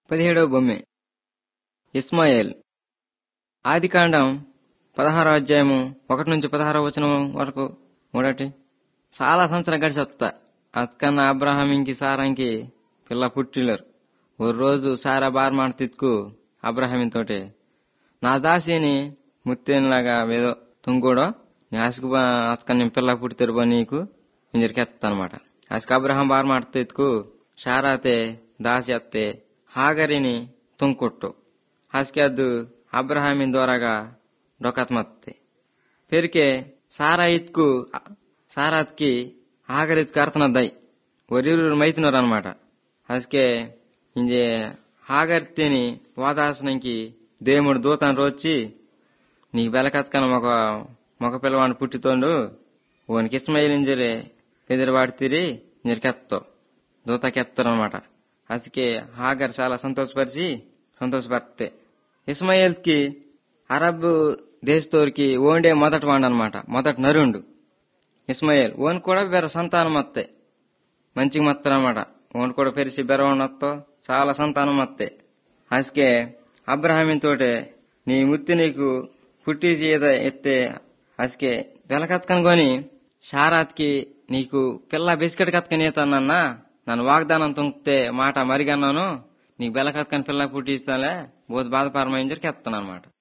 17వ బొమ్మె ఇస్మాయేల్. ఆదికాండం 16వ అధ్యాయము 1 నుంచి 16వ వచనం వరకు మూడటి. చాలా సంవత్సరం గడిచొత్తా అత్కన్నా అబ్రహాంకి సారాంకి పిల్ల పుట్టిలరు. ఓ రోజు సారా బార్ ಮಾಡ್ತಿದ್ಕು అబ్రహాంతోటి నా దాసిని ముత్తేనిలాగా ఏదో తుంగోడో ఆశకు అత్కన్నా పిల్ల పుట్టితారు బా నీకు ఇంజరికెత్తనమాట. ఆశకు అబ్రహాం బార్ ಮಾಡ್ತಿದ್ಕು ಶಾರಾತೆ దాసి అత్తే ಹಾಗರಿನಿ ತುಂಕೊಟ್ಟು ಆಸ್ಕೆ ಅದು ಅಬ್ರಹಾಮಿನ ದ್ವಾರಾಗ ಡೊಕಾತ್ ಮತ್ತೆ ಫಿರ್ಕೆ సారాత్కి ಹಾಗರಿದ್కు అర్థనద్దాయి ఒరిరు మైతున్నారు అనమాట. ఆస్కే ఇంజే ಹಾಗర్తిని వాదాసనంకి దేవుడు దూతను రోచి నీకు బెలకత్కన మొగ పిల్లవాడిని పుట్టితోండు ఓనికి ఇస్మాయిల్ ఇంజరే ఎదురువాడితిరి ఇంజరికెత్తో దూతకెత్తారనమాట. ఆస్కే ಹಾగర్ చాలా సంతోషపడితే ఇస్మాయిల్కి అరబ్ దేశతోరికి ఓండే మొదటి వాడనమాట, మొదటి నరుండు ఇస్మాయిల్. ఓన్ కూడా బెర సంతానం వస్తే మంచిగా మత్తనమాట. ఓన్ కూడా పెరిసి బెరవనొత్తో చాలా సంతానం వస్తే ఆస్కే అబ్రహామిన్ తోటే నీ ముత్తి నీకు పుట్టిసి ఎత్తే ఆస్కే బెలకత్కనుకొని షారాత్కి నీకు పిల్ల బిస్కెట్ కత్కనేతన్నా నన్ను వాగ్దానం తుంగితే మాట మరిగన్నాను నీకు బెలకత్కని పిల్ల పుట్టిస్తాలే బోధ బాధపరమైంజరికి ఎత్తానమాట.